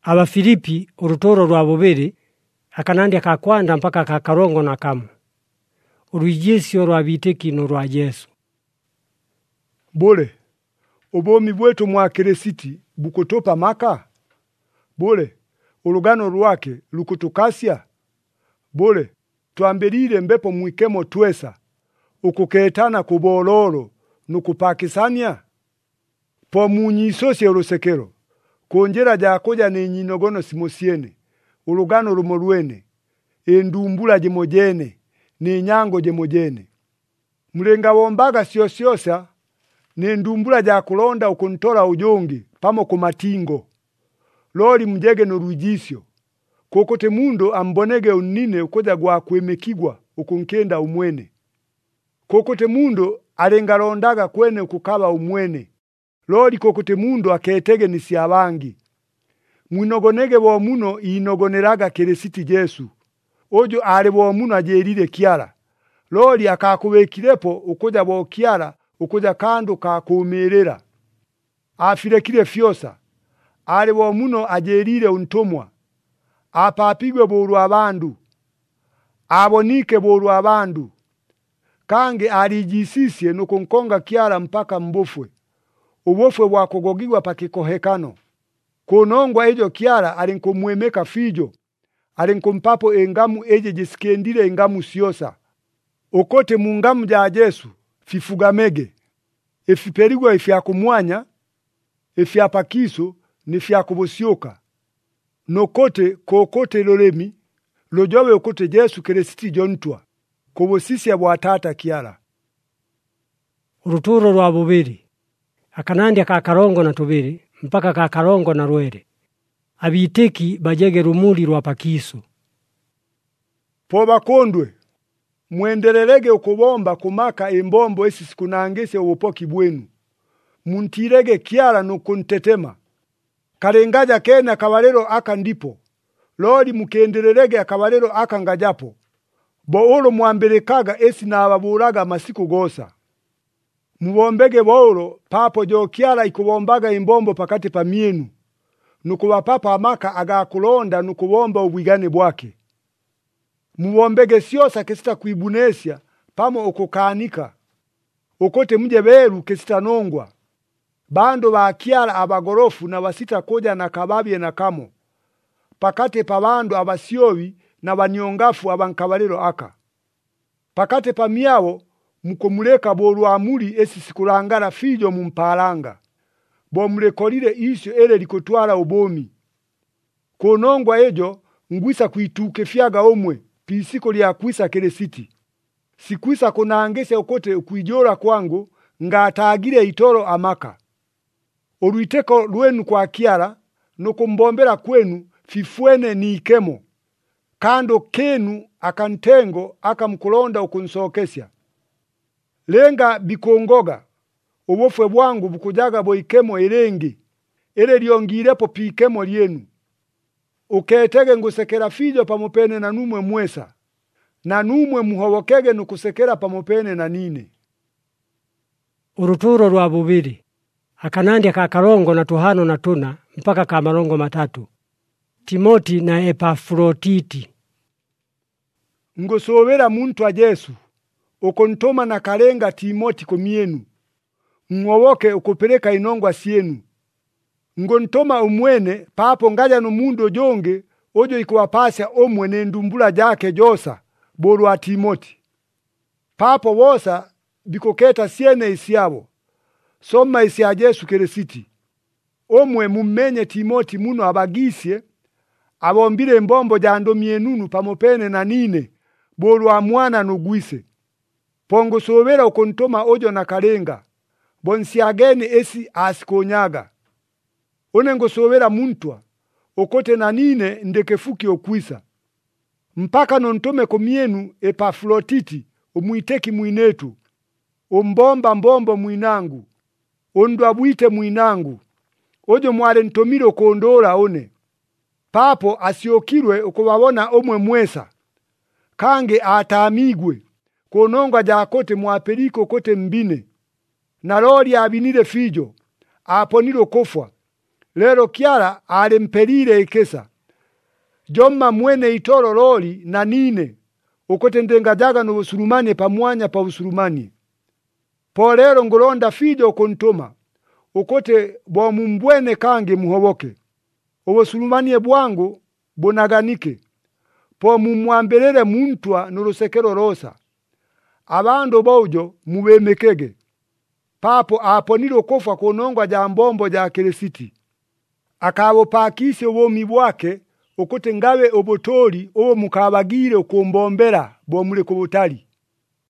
Abafilipi urutoro rwa bubiri akanandya ka kwanda mpaka ka karongo na kamu. Urwijisyo rwa biteki no rwa Yesu. Bole, obomi bwetu mwa Kirisiti bukutupa maka? Bole, urugano rwake lukutukasya? Bole, tuambelile mbepo mwikemo twesa, ukuketana kubololo, nukupakisanya? Po munyisosye urusekero, konjera jakoja ni nyinogono simosyene, urugano rumorwene, endumbula jimojene, ni nyango jimojene. Mulenga wombaga siyosyosa, ni ndumbula jakulonda ukuntola ujongi, pamo kumatingo. Loli mjege nurujisyo, kokote mundo ambonege unine ukoja gwa kuemekigwa ukunkenda umwene. Kokote mundo alengalondaga kwene ukukaba umwene. Loli kokote mundo aketege nisi abangi. Mwinogonege wo muno inogoneraga Kirisiti Yesu. Ojo ale wo muno ajelile kiara. Loli akakuwekilepo ukoja wo kiara ukoja kando kakuumerera. Afirekile fyosa. Ale wo muno ajelile untomwa. Apapigwe boru abandu. Abonike boru abandu. Kange alijisisye nukunkonga kiara mpaka mbofwe. Ubofwe bwakugogigwa pakikohekano. Kunongwa ejo kiara alinkumwemeka fijo. Alinkumpapo engamu eje jisikendile engamu syosa. Okote mungamu ja Yesu fifugamege. Efiperigwa ifya kumwanya, ifya pakiso, nifya kubusyoka. Nokote kokote lolemi, lojowe okote Yesu Kirisiti jontwa. Kubusisya bwa tata kiara. Uruturo rwa bubiri akanandya ka karongo na tubiri mpaka ka karongo na rwere. Abiteki bajege rumuli rwa pakiso. Po bakondwe, mwendelelege ukubomba kumaka imbombo esi sikunangese ubupoki bwenu. Muntirege kiara nukuntetema. Kalengaja kene akabalero aka ndipo. Loli mukendelelege akabalero aka ngajapo. Boolo mwambelekaga esi na ababuraga masiku gosa. Mubombege boolo papo jo kiara ikubombaga imbombo pakati pa mienu. Nukuba papa amaka agakulonda nukubomba ubwigane bwake. Mubombege syosa kesita kuibunesya pamo ukukanika. Ukote mje beru kesita nongwa. Bando ba kiara abagorofu na wasita koja na kababye na kamo. Pakate pa bando abasyowi na banyongafu abankabalero aka. Pakate pa miawo mukomuleka boru amuli esi sikulangala fijo mumpalanga. Bo mulekolile isyo ele likotwala ubomi. Kunongwa ejo ngwisa kuituke fyaga omwe pisiko lya kwisa Kirisiti. Sikwisa kunangese okote ukuijora kwangu ngatagire itoro amaka. Oruiteko lwenu kwa kiara nukumbombera kwenu fifwene ni ikemo. Kando kenu akantengo akamkulonda ukunsokesya. Lenga bikongoga. Ubofwe bwangu bukujaga boikemo elengi. Ele liongirepo pikemo lienu. Uketege ngusekera fijo pamopene na numwe mwesa. Na numwe muhobokege nukusekera pamopene na nine. Uruturo rwa bubiri akanandya ka karongo na tuhano na tuna mpaka ka marongo matatu. Timoti na Epafroditi. Ngosowera muntu wa Yesu. Ukontoma na kalenga Timoti kumienu. Mwowoke ukupeleka inongwa sienu. Ngontoma umwene papo ngaja no mundo jonge ojo ikuwapasya omwe nendumbula jake josa boru wa Timoti. Papo wosa bikoketa siene isyabo. Soma isi ya Yesu Kirisiti. Omwe mumenye Timoti muno abagisye abombile mbombo jando mienunu pamopene na nine boru wa mwana nugwise. Pongo sovera ukontoma ojo na kalenga. Bonsiageni esi asikonyaga. Onengo sovera muntwa. Okote na nine ndekefuki okwisa. Mpaka nontome komienu Epafroditi umuiteki mwinetu. Ombomba mbombo mwinangu. Ondwabwite mwinangu. Ojo mwale ntomiro kondora one. Papo asiokirwe ukubabona omwe mwesa. Kange atamigwe. Konongwa jakote mwaperiko kote mbine. Na lori abinile fijo. Aponilo kofwa. Lero Kyala alimpelile ikesa. Jomma mwene itolo loli na nine. Ukote ndengajaga no usulumani pamwanya pa usulumani. Po lero ngulonda fijo kuntuma. Ukote bwa mumbwene kange muhoboke. Ubusulumani bwangu bunaganike. Po mumwambelele muntwa nurusekero rosa. Abando bojo mubemekege. Papo aponilo kofa kunongwa ja mbombo ja Kirisiti. Akabo pakise ubomi bwake ukuti ngawe obotori uwo mukabagire ukumbombera bo muli kubutali.